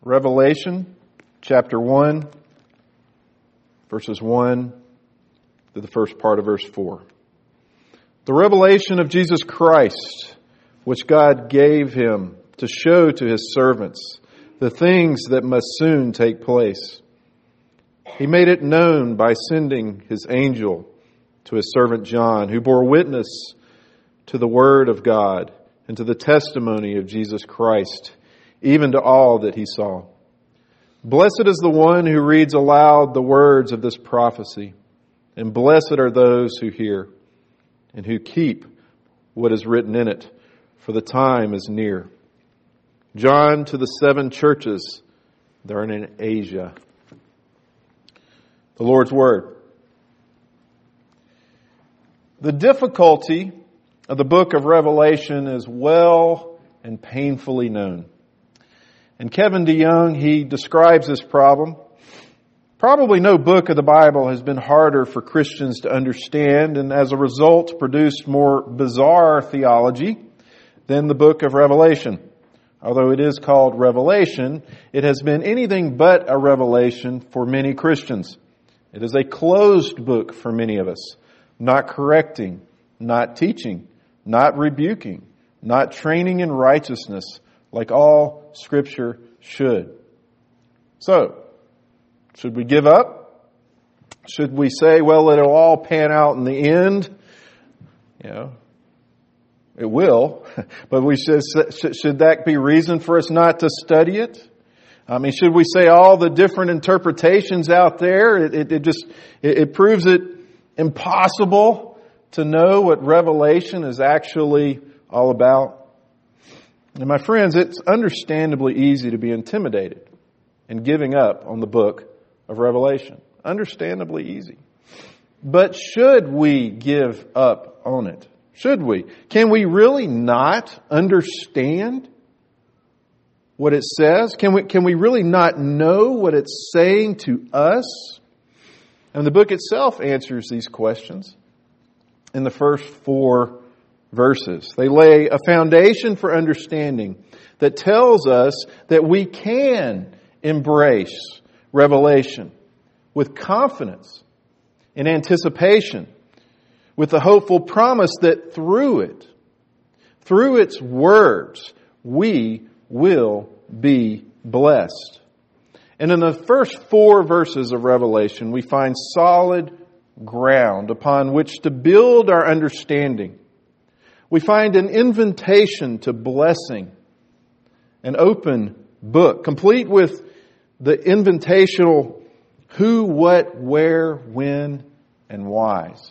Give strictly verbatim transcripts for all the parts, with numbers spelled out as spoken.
Revelation chapter one, verses one to the first part of verse four. The revelation of Jesus Christ, which God gave him to show to his servants the things that must soon take place. He made it known by sending his angel to his servant John, who bore witness to the word of God and to the testimony of Jesus Christ, even to all that he saw. Blessed is the one who reads aloud the words of this prophecy, and blessed are those who hear and who keep what is written in it, for the time is near. John to the seven churches that are in Asia. The Lord's Word. The difficulty of the book of Revelation is well and painfully known. And Kevin DeYoung, he describes this problem. Probably no book of the Bible has been harder for Christians to understand, and as a result produced more bizarre theology than the book of Revelation. Although it is called Revelation, it has been anything but a revelation for many Christians. It is a closed book for many of us, not correcting, not teaching, not rebuking, not training in righteousness, like all Scripture should. So, should we give up? Should we say, well, it'll all pan out in the end? You know, it will. But we should, should that be reason for us not to study it? I mean, should we say all the different interpretations out there? It, it, it just, it, it proves it impossible to know what Revelation is actually all about. And my friends, it's understandably easy to be intimidated in giving up on the book of Revelation. Understandably easy. But should we give up on it? Should we? Can we really not understand what it says? Can we, can we really not know what it's saying to us? And the book itself answers these questions in the first four verses. They lay a foundation for understanding that tells us that we can embrace Revelation with confidence and anticipation, with the hopeful promise that through it, through its words, we will be blessed. And in the first four verses of Revelation, we find solid ground upon which to build our understanding. We find an invitation to blessing, an open book, complete with the invitational who, what, where, when, and whys.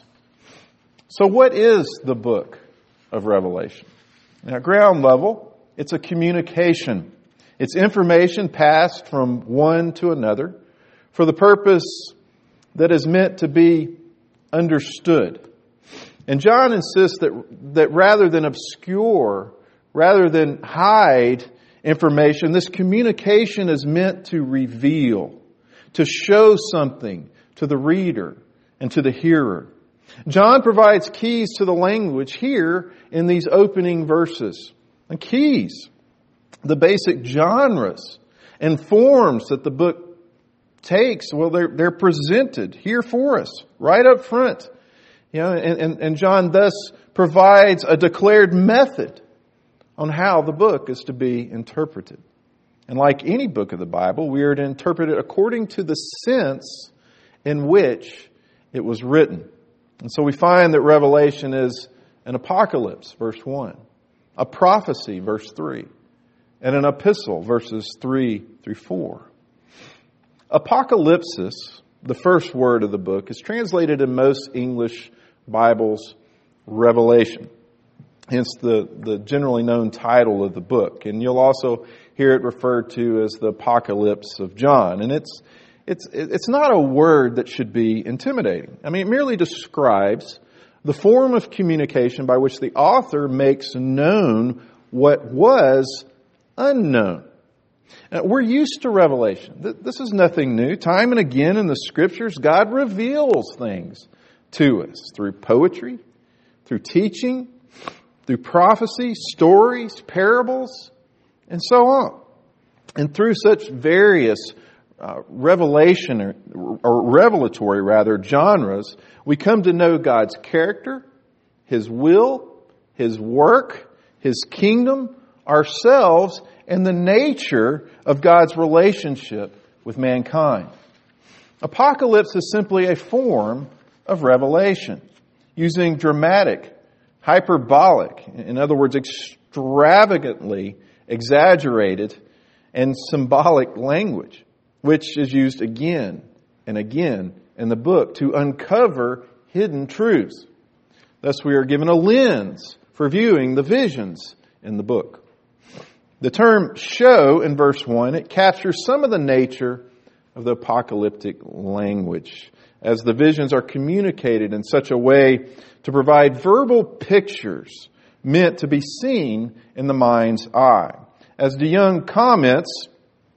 So what is the book of Revelation? Now, at ground level, it's a communication. It's information passed from one to another for the purpose that is meant to be understood. And John insists that, that rather than obscure, rather than hide information, this communication is meant to reveal, to show something to the reader and to the hearer. John provides keys to the language here in these opening verses. And keys, the basic genres and forms that the book takes, well, they're, they're presented here for us, right up front. You know, and, and, and John thus provides a declared method on how the book is to be interpreted. And like any book of the Bible, we are to interpret it according to the sense in which it was written. And so we find that Revelation is an apocalypse, verse one, a prophecy, verse three, and an epistle, verses three through four. Apocalypsis, the first word of the book, is translated in most English Bibles, Revelation. Hence the, the generally known title of the book. And you'll also hear it referred to as the Apocalypse of John. And it's it's it's not a word that should be intimidating. I mean, it merely describes the form of communication by which the author makes known what was unknown. Now, we're used to revelation. This is nothing new. Time and again in the Scriptures, God reveals things to us through poetry, through teaching, through prophecy, stories, parables, and so on. And through such various uh, revelation or, or revelatory rather genres, we come to know God's character, His will, His work, His kingdom, ourselves, and the nature of God's relationship with mankind. Apocalypse is simply a form of revelation, using dramatic, hyperbolic, in other words, extravagantly exaggerated and symbolic language, which is used again and again in the book to uncover hidden truths. Thus, we are given a lens for viewing the visions in the book. The term show in verse one, it captures some of the nature of the apocalyptic language, as the visions are communicated in such a way to provide verbal pictures meant to be seen in the mind's eye. As DeYoung comments,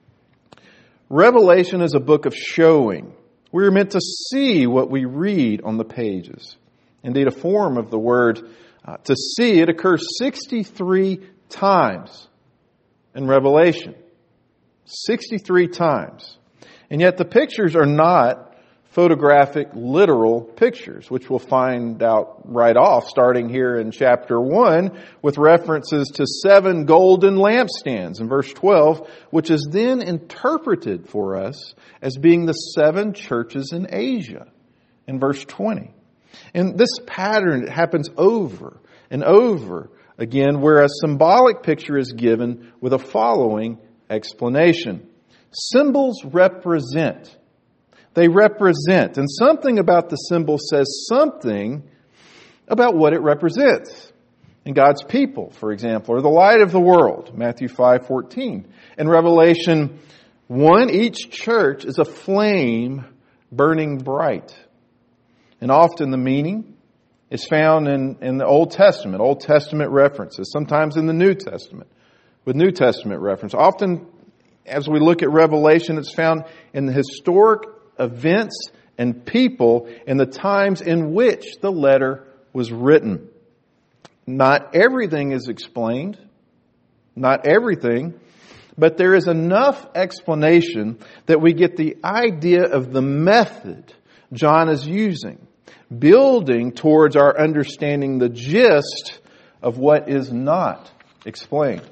Revelation is a book of showing. We are meant to see what we read on the pages. Indeed, a form of the word uh, to see, it occurs sixty-three times in Revelation. sixty-three times. And yet the pictures are not photographic, literal pictures, which we'll find out right off, starting here in chapter one, with references to seven golden lampstands in verse twelve, which is then interpreted for us as being the seven churches in Asia in verse twenty. And this pattern happens over and over again, where a symbolic picture is given with a following explanation. Symbols represent. They represent. And something about the symbol says something about what it represents. In God's people, for example, or the light of the world, Matthew five fourteen. In Revelation one, each church is a flame burning bright. And often the meaning is found in, in the Old Testament, Old Testament references, sometimes in the New Testament, with New Testament reference. Often, as we look at Revelation, it's found in the historic events and people in the times in which the letter was written. Not everything is explained, not everything, but there is enough explanation that we get the idea of the method John is using, building towards our understanding the gist of what is not explained.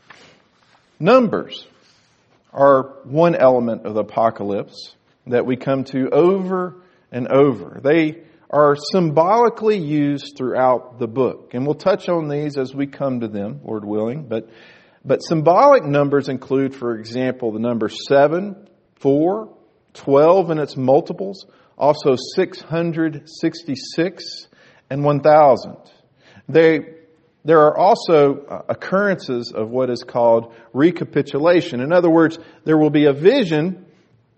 Numbers are one element of the apocalypse that we come to over and over. They are symbolically used throughout the book. And we'll touch on these as we come to them, Lord willing. But, but symbolic numbers include, for example, the number seven, four, twelve and its multiples, also six hundred sixty-six and one thousand. They There are also occurrences of what is called recapitulation. In other words, there will be a vision,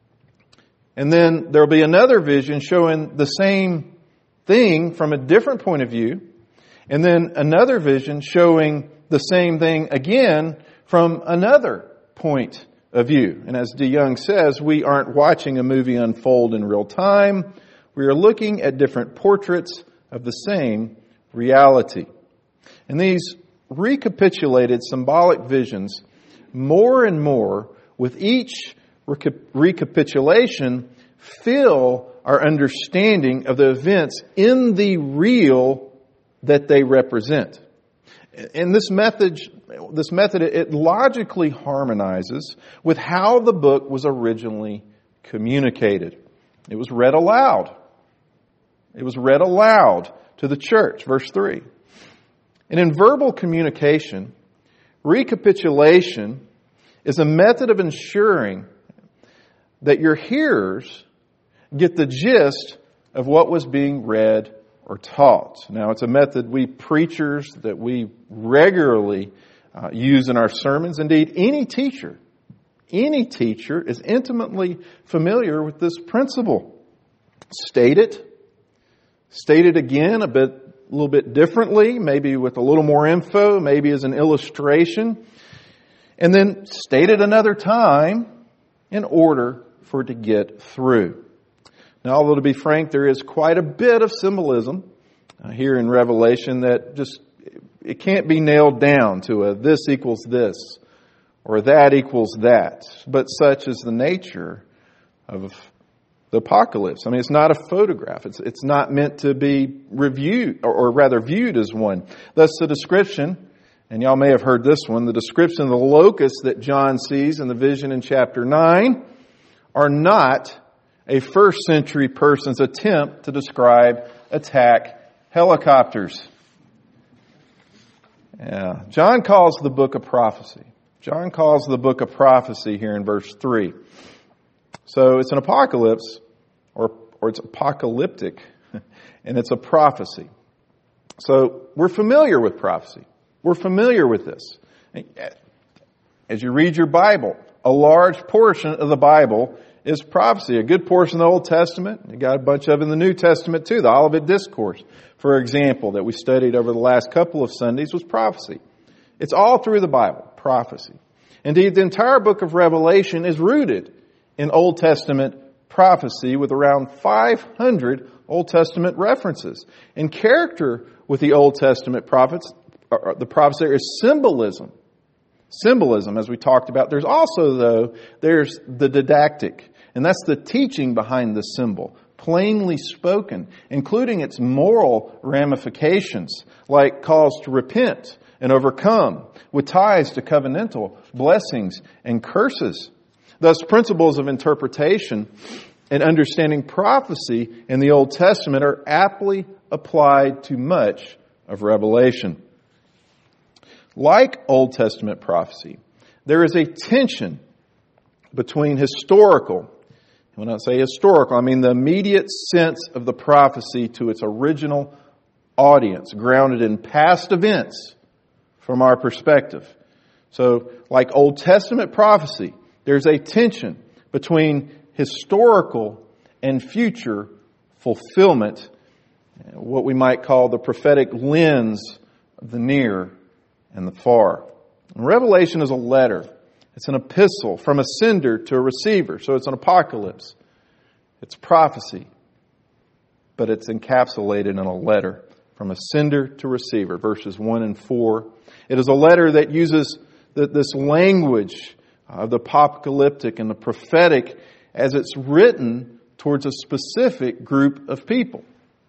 and then there will be another vision showing the same thing from a different point of view, and then another vision showing the same thing again from another point of view. And as DeYoung says, we aren't watching a movie unfold in real time. We are looking at different portraits of the same reality. And these recapitulated symbolic visions, more and more, with each reca- recapitulation, fill our understanding of the events in the real that they represent. And this method, this method, it logically harmonizes with how the book was originally communicated. It was read aloud. It was read aloud to the church, verse three. And in verbal communication, recapitulation is a method of ensuring that your hearers get the gist of what was being read or taught. Now, it's a method we preachers that we regularly uh, use in our sermons. Indeed, any teacher, any teacher is intimately familiar with this principle. State it, state it again a bit, a little bit differently, maybe with a little more info, maybe as an illustration, and then state it another time in order for it to get through. Now, although to be frank, there is quite a bit of symbolism uh, here in Revelation that just, it can't be nailed down to a this equals this or that equals that. But such is the nature of the apocalypse. I mean, it's not a photograph. It's, it's not meant to be reviewed, or, or rather viewed as one. Thus the description, and y'all may have heard this one, the description of the locusts that John sees in the vision in chapter nine are not a first century person's attempt to describe attack helicopters. Yeah. John calls the book a prophecy. John calls the book a prophecy here in verse three. So it's an apocalypse, or, or it's apocalyptic, and it's a prophecy. So we're familiar with prophecy. We're familiar with this. As you read your Bible, a large portion of the Bible is prophecy. A good portion of the Old Testament, you got a bunch of it in the New Testament too. The Olivet Discourse, for example, that we studied over the last couple of Sundays, was prophecy. It's all through the Bible, prophecy. Indeed, the entire book of Revelation is rooted in Old Testament prophecy with around five hundred Old Testament references. In character with the Old Testament prophets, the prophets there is symbolism. Symbolism, as we talked about. There's also, though, there's the didactic. And that's the teaching behind the symbol, plainly spoken, including its moral ramifications, like calls to repent and overcome, with ties to covenantal blessings and curses. Thus, principles of interpretation and understanding prophecy in the Old Testament are aptly applied to much of Revelation. Like Old Testament prophecy, there is a tension between historical, when I say historical, I mean the immediate sense of the prophecy to its original audience, grounded in past events from our perspective. So, like Old Testament prophecy, there's a tension between historical and future fulfillment, what we might call the prophetic lens of the near and the far. And Revelation is a letter. It's an epistle from a sender to a receiver. So it's an apocalypse. It's prophecy. But it's encapsulated in a letter from a sender to receiver, verses one and four. It is a letter that uses this language of the apocalyptic and the prophetic as it's written towards a specific group of people.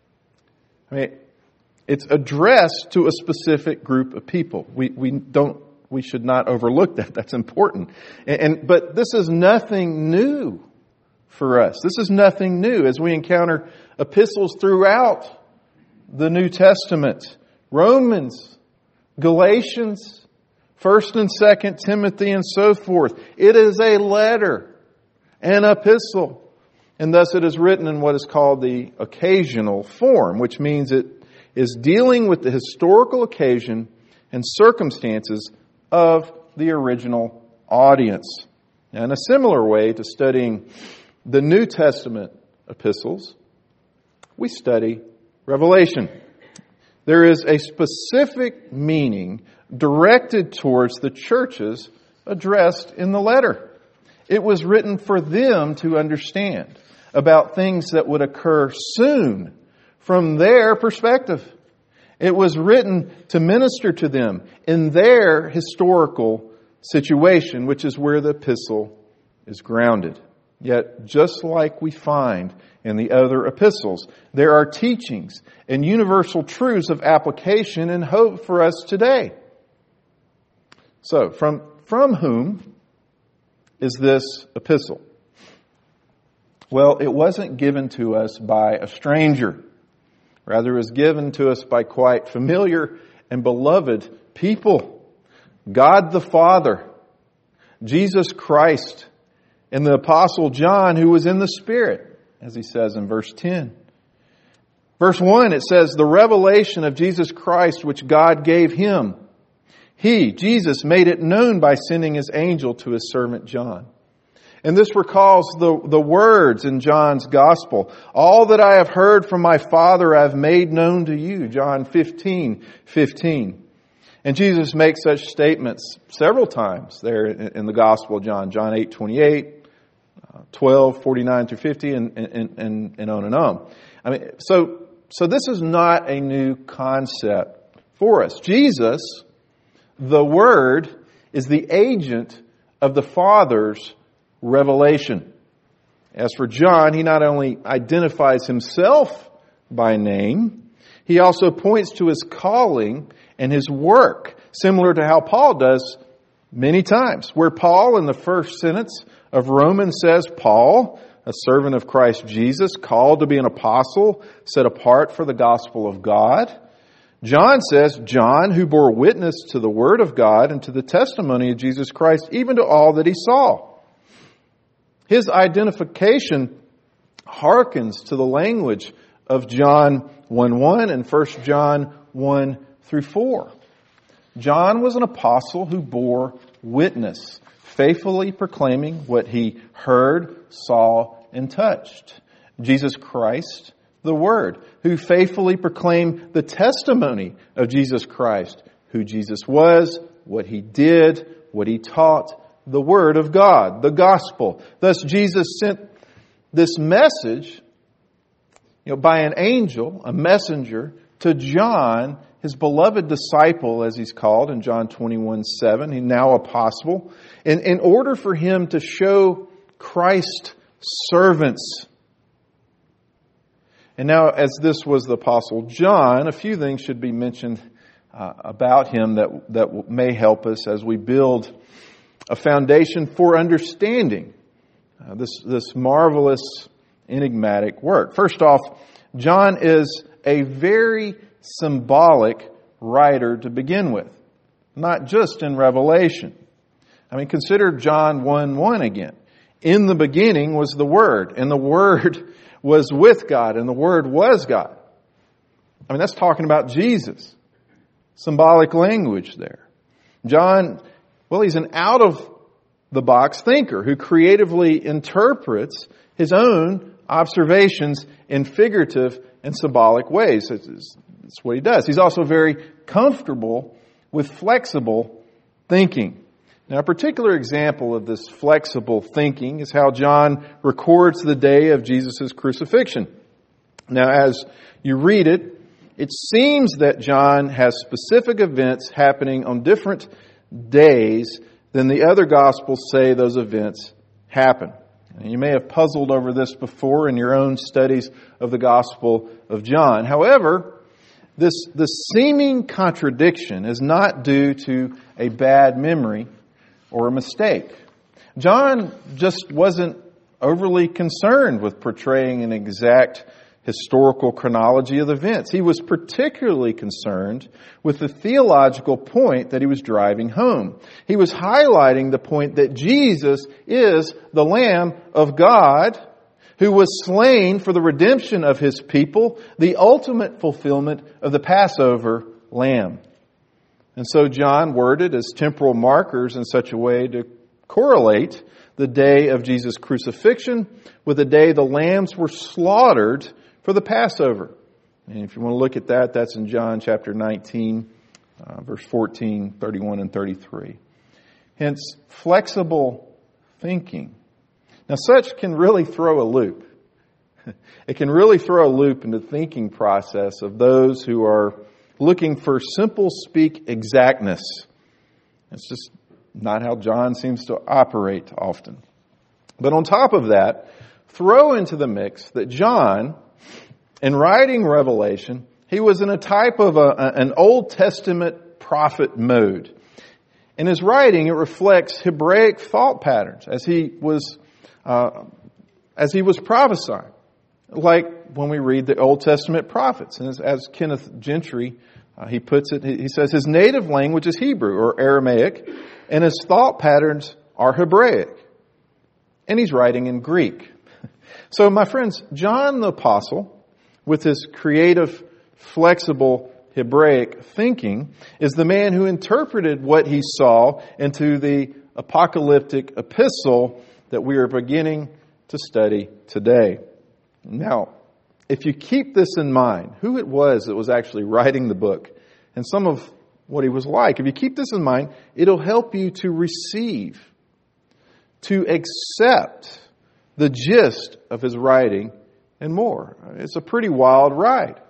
I mean, it's addressed to a specific group of people. We we don't we should not overlook that. That's important. And, and but this is nothing new for us. This is nothing new as we encounter epistles throughout the New Testament. Romans, Galatians, First and Second Timothy, and so forth. It is a letter, an epistle, and thus it is written in what is called the occasional form, which means it is dealing with the historical occasion and circumstances of the original audience. Now, in a similar way to studying the New Testament epistles, we study Revelation. There is a specific meaning directed towards the churches addressed in the letter. It was written for them to understand about things that would occur soon from their perspective. It was written to minister to them in their historical situation, which is where the epistle is grounded. Yet, just like we find in the other epistles, there are teachings and universal truths of application and hope for us today. So, from, from whom is this epistle? Well, it wasn't given to us by a stranger. Rather, it was given to us by quite familiar and beloved people. God the Father, Jesus Christ, and the Apostle John, who was in the Spirit, as he says in verse ten. Verse one, it says, the revelation of Jesus Christ which God gave him. He, Jesus, made it known by sending his angel to his servant John. And this recalls the, the words in John's Gospel. All that I have heard from my Father I have made known to you. John fifteen fifteen. And Jesus makes such statements several times there in, in the Gospel of John. John eight twenty-eight, twelve forty-nine through fifty, and, and, and, and on and on. I mean, so, so this is not a new concept for us. Jesus, the Word, is the agent of the Father's revelation. As for John, he not only identifies himself by name, he also points to his calling and his work, similar to how Paul does many times. Where Paul in the first sentence of Romans says, Paul, a servant of Christ Jesus, called to be an apostle, set apart for the gospel of God. John says, John, who bore witness to the word of God and to the testimony of Jesus Christ, even to all that he saw. His identification hearkens to the language of John one one and First John one through four. John was an apostle who bore witness, faithfully proclaiming what he heard, saw, and touched. Jesus Christ, the Word, who faithfully proclaimed the testimony of Jesus Christ, who Jesus was, what he did, what he taught, the Word of God, the gospel. Thus Jesus sent this message, you know, by an angel, a messenger, to John, his beloved disciple, as he's called in John twenty-one seven. He's now apostle. In, in order for him to show Christ's servants. And now, as this was the apostle John, a few things should be mentioned uh, about him that, that may help us as we build a foundation for understanding uh, this, this marvelous, enigmatic work. First off, John is a very symbolic writer to begin with, not just in Revelation. I mean, consider John one one again. In the beginning was the Word, and the Word was with God, and the Word was God. I mean, that's talking about Jesus. Symbolic language there. John, well, he's an out-of-the-box thinker who creatively interprets his own observations in figurative and symbolic ways. That's what he does. He's also very comfortable with flexible thinking. Now, a particular example of this flexible thinking is how John records the day of Jesus' crucifixion. Now, as you read it, it seems that John has specific events happening on different days than the other Gospels say those events happen. And you may have puzzled over this before in your own studies of the Gospel of John. However, this, this seeming contradiction is not due to a bad memory or a mistake. John just wasn't overly concerned with portraying an exact historical chronology of events. He was particularly concerned with the theological point that he was driving home. He was highlighting the point that Jesus is the Lamb of God who was slain for the redemption of his people, the ultimate fulfillment of the Passover lamb. And so John worded as temporal markers in such a way to correlate the day of Jesus' crucifixion with the day the lambs were slaughtered for the Passover. And if you want to look at that, that's in John chapter nineteen, uh, verse fourteen, thirty-one, and thirty-three. Hence, flexible thinking. Now, such can really throw a loop. It can really throw a loop in the thinking process of those who are looking for simple speak exactness. It's just not how John seems to operate often. But on top of that, throw into the mix that John, in writing Revelation, he was in a type of a, an Old Testament prophet mode. In his writing, it reflects Hebraic thought patterns as he was uh, as he was prophesying, like when we read the Old Testament prophets. And as, as Kenneth Gentry uh, he puts it, he says his native language is Hebrew or Aramaic, and his thought patterns are Hebraic. And he's writing in Greek. So, my friends, John the Apostle, with his creative, flexible Hebraic thinking, is the man who interpreted what he saw into the apocalyptic epistle that we are beginning to study today. Now, if you keep this in mind, who it was that was actually writing the book, and some of what he was like, if you keep this in mind, it'll help you to receive, to accept the gist of his writing and more. It's a pretty wild ride.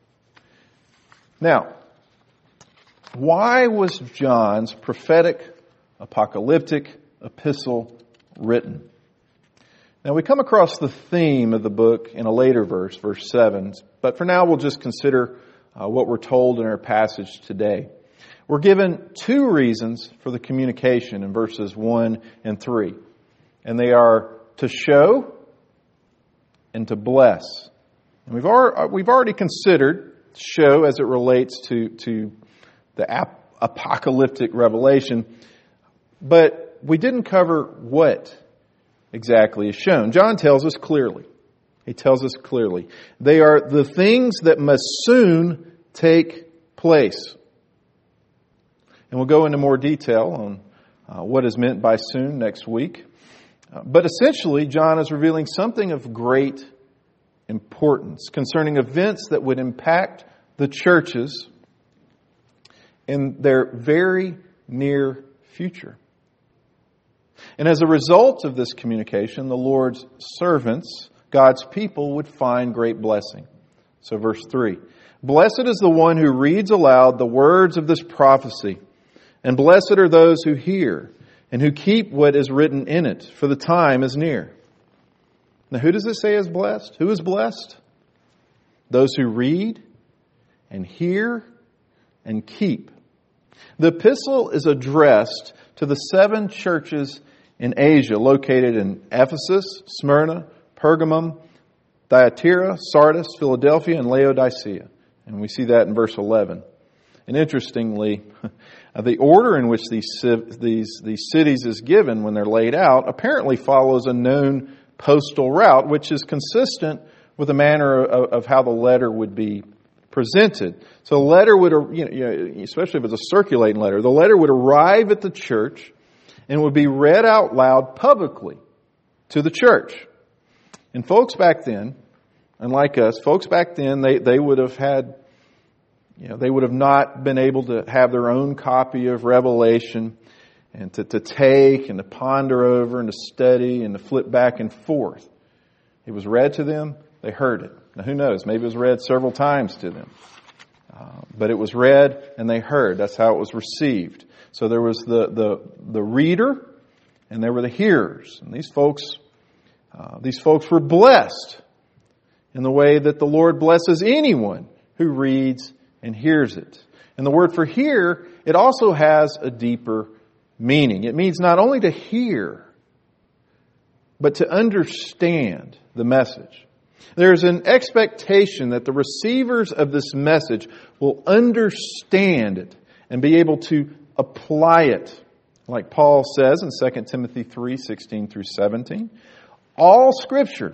Now, why was John's prophetic, apocalyptic epistle written. Now we come across the theme of the book in a later verse, verse seven, but for now we'll just consider uh, what we're told in our passage today. We're given two reasons for the communication in verses one and three, and they are to show and to bless. And we've already, we've already considered show as it relates to, to the ap- apocalyptic revelation, but we didn't cover what exactly is shown. John tells us clearly. He tells us clearly. They are the things that must soon take place. And we'll go into more detail on uh, what is meant by soon next week. Uh, but essentially, John is revealing something of great importance concerning events that would impact the churches in their very near future. And as a result of this communication, the Lord's servants, God's people, would find great blessing. So verse three, blessed is the one who reads aloud the words of this prophecy, and blessed are those who hear and who keep what is written in it, for the time is near. Now, who does it say is blessed? Who is blessed? Those who read and hear and keep. The epistle is addressed to the seven churches in Asia, located in Ephesus, Smyrna, Pergamum, Thyatira, Sardis, Philadelphia, and Laodicea. And we see that in verse eleven. And interestingly, the order in which these, these, these cities is given when they're laid out apparently follows a known postal route, which is consistent with the manner of, of how the letter would be presented. So the letter would, you know, especially if it's a circulating letter, the letter would arrive at the church and would be read out loud publicly to the church. And folks back then, unlike us, folks back then, they, they would have had, you know, they would have not been able to have their own copy of Revelation and to, to take and to ponder over and to study and to flip back and forth. It was read to them, they heard it. Now who knows, maybe it was read several times to them. Uh, but it was read and they heard. That's how it was received. So there was the, the, the reader and there were the hearers. And these folks, uh, these folks were blessed in the way that the Lord blesses anyone who reads and hears it. And the word for hear, it also has a deeper meaning. It means not only to hear, but to understand the message. There's an expectation that the receivers of this message will understand it and be able to apply it. Like Paul says in Second Timothy three, sixteen through seventeen, all Scripture,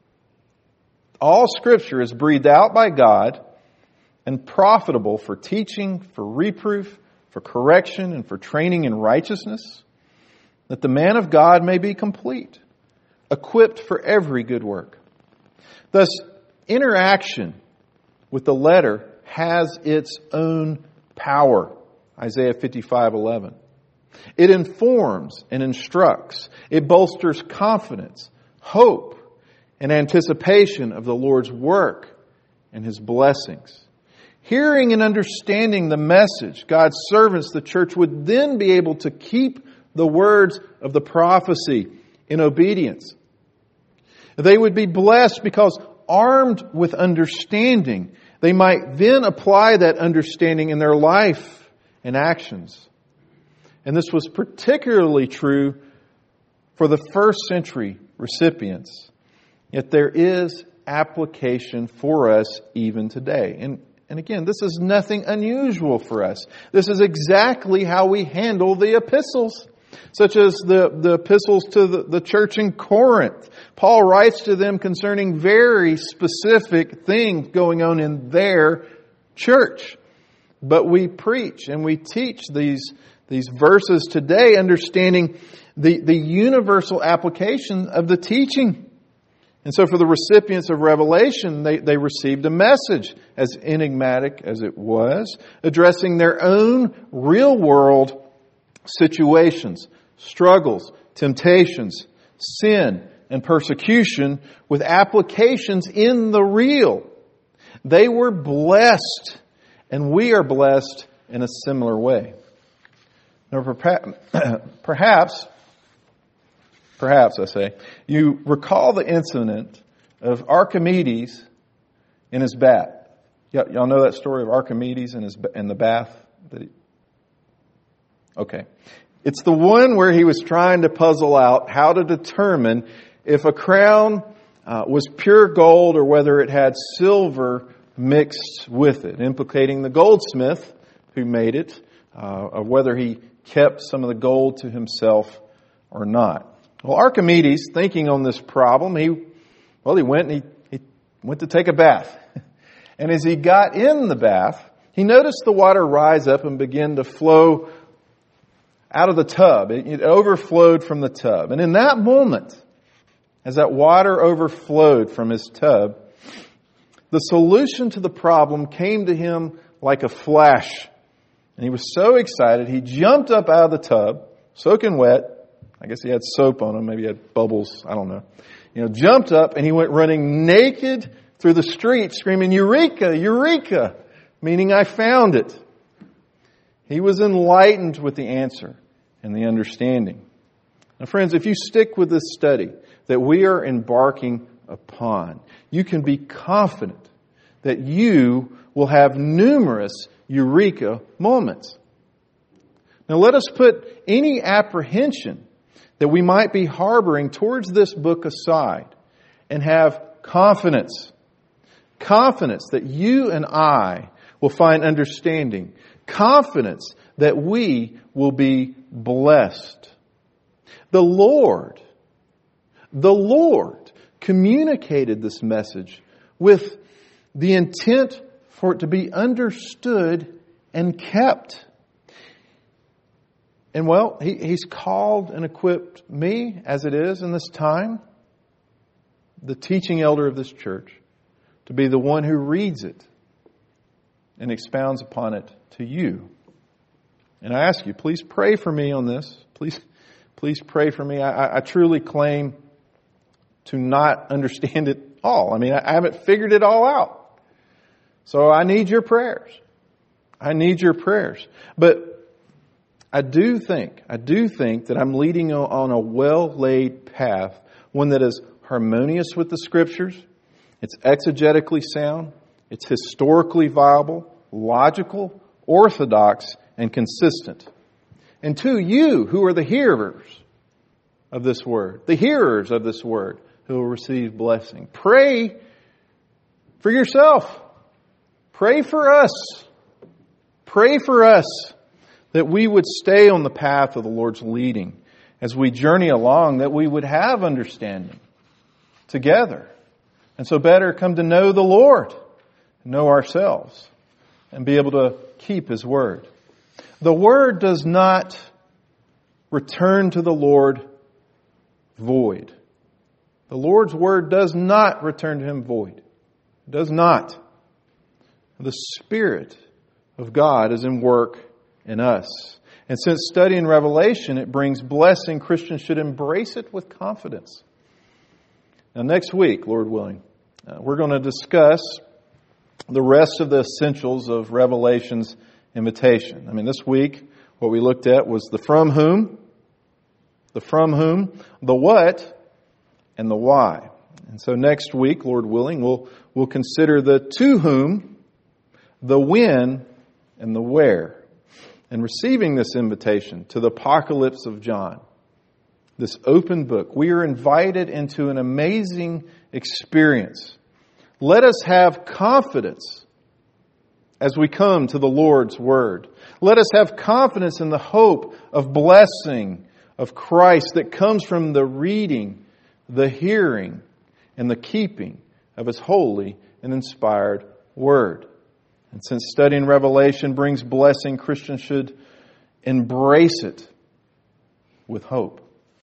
all Scripture is breathed out by God and profitable for teaching, for reproof, for correction, and for training in righteousness, that the man of God may be complete, equipped for every good work. Thus, interaction with the letter has its own power. Isaiah fifty-five eleven. It informs and instructs. It bolsters confidence, hope, and anticipation of the Lord's work and His blessings. Hearing and understanding the message, God's servants, the church, would then be able to keep the words of the prophecy in obedience. They would be blessed because, armed with understanding, they might then apply that understanding in their life and actions. And this was particularly true for the first century recipients. Yet there is application for us even today. And And again, this is nothing unusual for us. This is exactly how we handle the epistles, such as the, the epistles to the, the church in Corinth. Paul writes to them concerning very specific things going on in their church. But we preach and we teach these, these verses today, understanding the, the universal application of the teaching. And so for the recipients of Revelation, they, they received a message, as enigmatic as it was, addressing their own real-world situations, struggles, temptations, sin, and persecution with applications in the real. They were blessed, and we are blessed in a similar way. Now, perhaps perhaps I say, you recall the incident of Archimedes in his bath. Y'all know that story of Archimedes in his in the bath? That he, okay. It's the one where he was trying to puzzle out how to determine if a crown uh, was pure gold or whether it had silver mixed with it, implicating the goldsmith who made it, uh, of whether he kept some of the gold to himself or not. Well, Archimedes, thinking on this problem, he well, he went and he, he went to take a bath. And as he got in the bath, he noticed the water rise up and begin to flow out of the tub. It, it overflowed from the tub. And in that moment, as that water overflowed from his tub, the solution to the problem came to him like a flash. And he was so excited, he jumped up out of the tub, soaking wet. I guess he had soap on him, maybe he had bubbles, I don't know. You know, jumped up and he went running naked through the street screaming, "Eureka! Eureka!" meaning I found it. He was enlightened with the answer and the understanding. Now friends, if you stick with this study that we are embarking upon, you can be confident that you will have numerous eureka moments. Now let us put any apprehension that we might be harboring towards this book aside and have confidence. Confidence that you and I will find understanding. Confidence that we will be blessed. The Lord, the Lord communicated this message with the intent for it to be understood and kept. And well, he, He's called and equipped me, as it is in this time, the teaching elder of this church, to be the one who reads it and expounds upon it to you. And I ask you, please pray for me on this. Please, please pray for me. I, I truly claim to not understand it all. I mean, I haven't figured it all out. So I need your prayers. I need your prayers. But I do think, I do think that I'm leading on a well-laid path, one that is harmonious with the Scriptures. It's exegetically sound. It's historically viable, logical, orthodox, and consistent. And to you who are the hearers of this word, the hearers of this word who will receive blessing, pray for yourself. Pray for us. Pray for us that we would stay on the path of the Lord's leading as we journey along, that we would have understanding together. And so better come to know the Lord, know ourselves, and be able to keep His Word. The Word does not return to the Lord void. The Lord's Word does not return to Him void. It does not. The Spirit of God is in work in us. And since studying Revelation, it brings blessing, Christians should embrace it with confidence. Now, next week, Lord willing, uh, we're going to discuss the rest of the essentials of Revelation's invitation. I mean, this week, what we looked at was the from whom, the from whom, the what, and the why. And so next week, Lord willing, we'll, we'll consider the to whom, the when, and the where. And receiving this invitation to the apocalypse of John, this open book, we are invited into an amazing experience. Let us have confidence as we come to the Lord's Word. Let us have confidence in the hope of blessing of Christ that comes from the reading, the hearing, and the keeping of His holy and inspired Word. And since studying Revelation brings blessing, Christians should embrace it with hope.